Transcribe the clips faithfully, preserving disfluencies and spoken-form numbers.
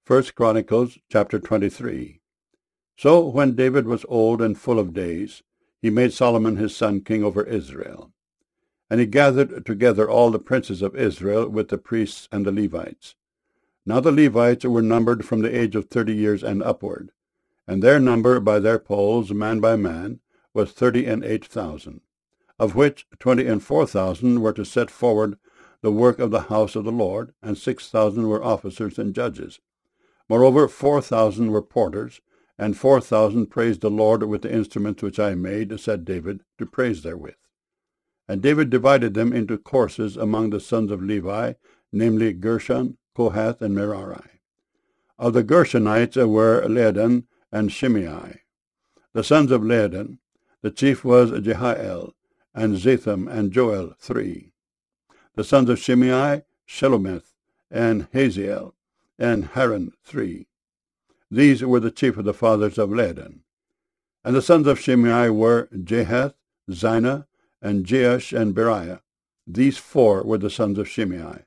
First Chronicles chapter twenty-three. So when David was old and full of days, he made Solomon his son king over Israel. And he gathered together all the princes of Israel with the priests and the Levites. Now the Levites were numbered from the age of thirty years and upward, and their number by their polls, man by man, was thirty and eight thousand, of which twenty and four thousand were to set forward the work of the house of the Lord, and six thousand were officers and judges. Moreover, four thousand were porters, and four thousand praised the Lord with the instruments which I made, said David, to praise therewith. And David divided them into courses among the sons of Levi, namely Gershon, Kohath, and Merari. Of the Gershonites were Ladan and Shimei. The sons of Ladan, the chief was Jehiel, and Zetham and Joel, three. The sons of Shimei, Shelomith, and Haziel, and Haran, three. These were the chief of the fathers of Ladan. And the sons of Shimei were Jahath, Zina, and Jeush, and Beriah. These four were the sons of Shimei.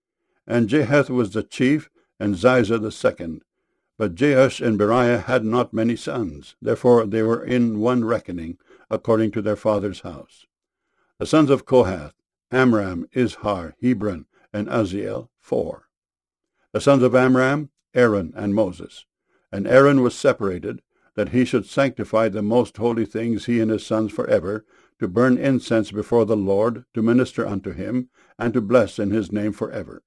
And Jahath was the chief, and Ziza the second. But Jeush and Beriah had not many sons, therefore they were in one reckoning, according to their father's house. The sons of Kohath, Amram, Izhar, Hebron, and Uzziel, four. The sons of Amram, Aaron, and Moses. And Aaron was separated, that he should sanctify the most holy things, he and his sons forever, to burn incense before the Lord, to minister unto him, and to bless in his name forever.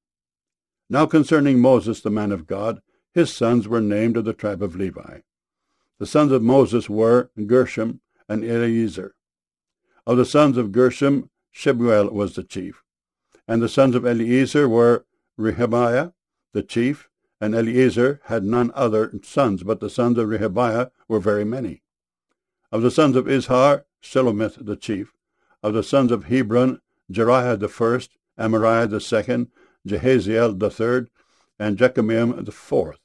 Now concerning Moses the man of God, his sons were named of the tribe of Levi. The sons of Moses were Gershom and Eleazar. Of the sons of Gershom, Shebuel was the chief. And the sons of Eleazar were Rehabiah, the chief, and Eleazar had none other sons, but the sons of Rehabiah were very many. Of the sons of Izhar, Shelomith the chief. Of the sons of Hebron, Jeriah the first, Amariah the second, Jehaziel the third, and Jekameam the fourth.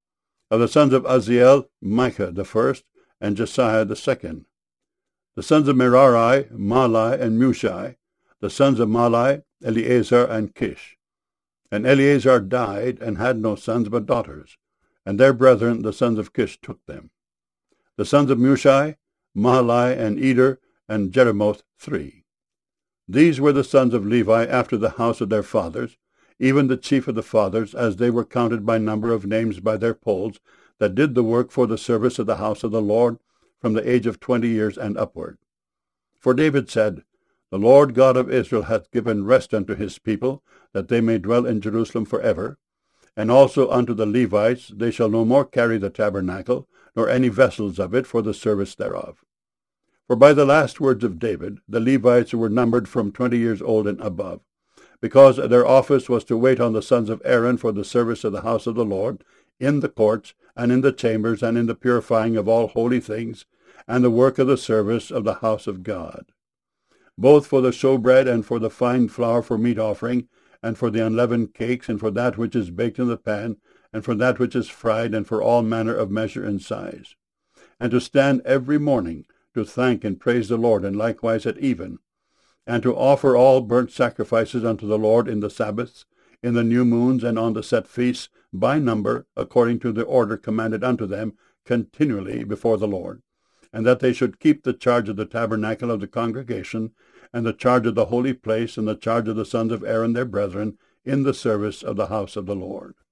Of the sons of Uzziel, Micah the first, and Jesiah the second. The sons of Merari, Mahli and Mushi. The sons of Mahli, Eleazar and Kish. And Eleazar died, and had no sons but daughters, and their brethren the sons of Kish took them. The sons of Mushi, Mahli and Eder, and Jeremoth, three. These were the sons of Levi after the house of their fathers, even the chief of the fathers, as they were counted by number of names by their polls, that did the work for the service of the house of the Lord, from the age of twenty years and upward. For David said, The Lord God of Israel hath given rest unto his people, that they may dwell in Jerusalem forever. And also unto the Levites, they shall no more carry the tabernacle, nor any vessels of it for the service thereof. For by the last words of David, the Levites were numbered from twenty years old and above, because their office was to wait on the sons of Aaron for the service of the house of the Lord, in the courts, and in the chambers, and in the purifying of all holy things, and the work of the service of the house of God, both for the showbread and for the fine flour for meat offering, and for the unleavened cakes, and for that which is baked in the pan, and for that which is fried, and for all manner of measure and size. And to stand every morning to thank and praise the Lord, and likewise at even, and to offer all burnt sacrifices unto the Lord in the Sabbaths, in the new moons, and on the set feasts, by number, according to the order commanded unto them, continually before the Lord, and that they should keep the charge of the tabernacle of the congregation, and the charge of the holy place, and the charge of the sons of Aaron their brethren, in the service of the house of the Lord.